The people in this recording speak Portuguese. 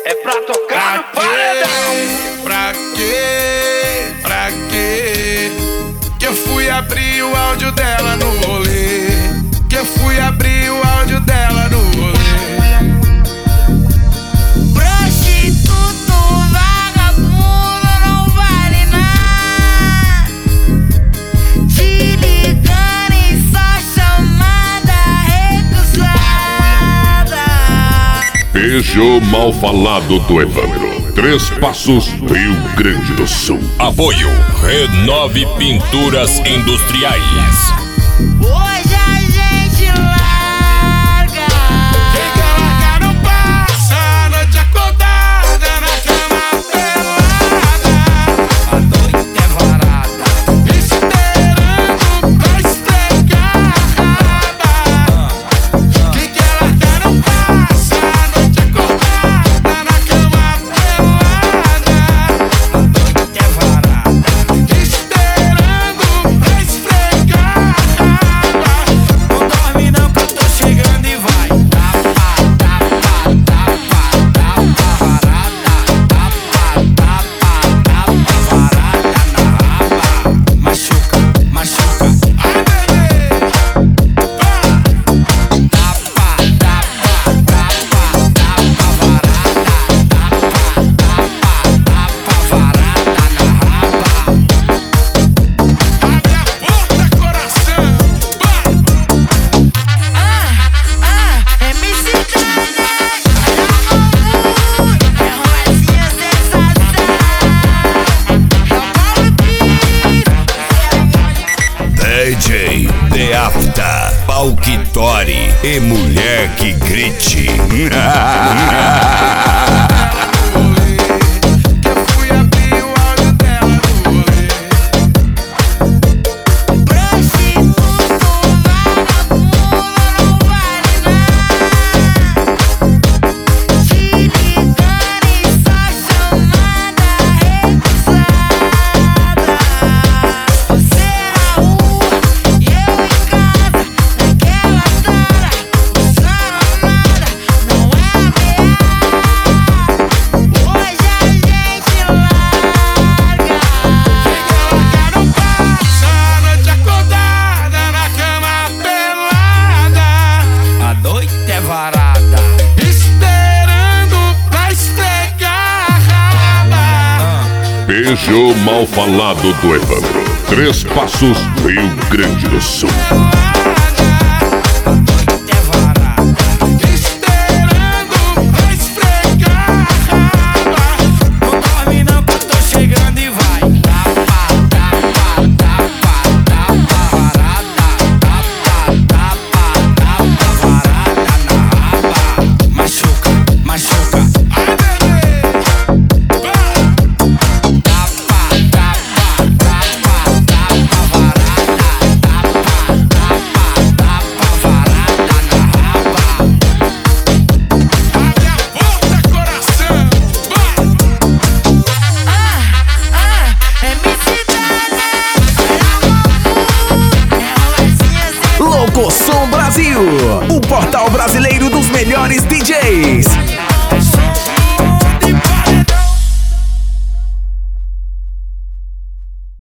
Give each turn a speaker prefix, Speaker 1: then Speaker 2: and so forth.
Speaker 1: É pra tocar no paredão.
Speaker 2: Pra quê? Pra quê? Que eu fui abrir o áudio dela no rolê. Que eu fui abrir o áudio dela no rolê.
Speaker 3: Prostituto, vagabundo, não vale nada. Te ligando em só chamada recusada.
Speaker 4: Beijo mal falado do Evandro. Três Passos, Rio Grande do Sul.
Speaker 5: Apoio Renove Pinturas Industriais.
Speaker 3: Hoje a gente larga.
Speaker 2: Quem quer largar não passa a noite acordada na cama pelada.
Speaker 1: A noite é varada.
Speaker 2: Esperando pra esfregar a raba. Quem quer largar não passa a noite acordada na cama pelada.
Speaker 1: A noite é varada.
Speaker 2: Esperando pra esfregar a raba.
Speaker 1: Não dorme não que eu tô chegando e vai. Tapa, tapa, tapa, tapa, varada. Tapa, tapa, tapa, varada na raba. Machuca, machuca.
Speaker 2: Ai, bebê.
Speaker 1: Tapa, tapa, tapa, tapa, varada. Tapa, tapa, tapa, varada na raba.
Speaker 2: Abre a porta, coração.
Speaker 3: MC Daniel, é Rosinha sensação.
Speaker 5: DJ The After, Palquitori e Mulher que Grite.
Speaker 2: Que eu fui abrir o áudio dela no rolê.
Speaker 3: Prostituto, vagabundo, não vale nada. Te ligando em só chamada recusada. Você na rua e eu em casa, naquela tara, usando nada, não é ameaça. Hoje a gente larga.
Speaker 2: Largar não passa a noite acordada na cama pelada.
Speaker 1: A noite é varada.
Speaker 2: Esperando pra esfregar a raba.
Speaker 4: Beijo mal falado do Evandro. Três Passos, Rio Grande do Sul.
Speaker 1: A noite é varada.
Speaker 2: Esperando pra esfregar a raba.
Speaker 1: Não dorme não que eu tô chegando e vai. Tapa, tapa, tapa, tapa, varada. Tapa, tapa, tapa, varada na raba. Machuca, machuca.
Speaker 2: Ai, bebê.
Speaker 1: Tapa, tapa, tapa, tapa, varada. Tapa, tapa, tapa, varada na raba.
Speaker 2: Abre a porta, coração.
Speaker 3: MC Daniel, é Rosinha sensação.
Speaker 6: Locosom Brasil, o portal brasileiro dos melhores DJs.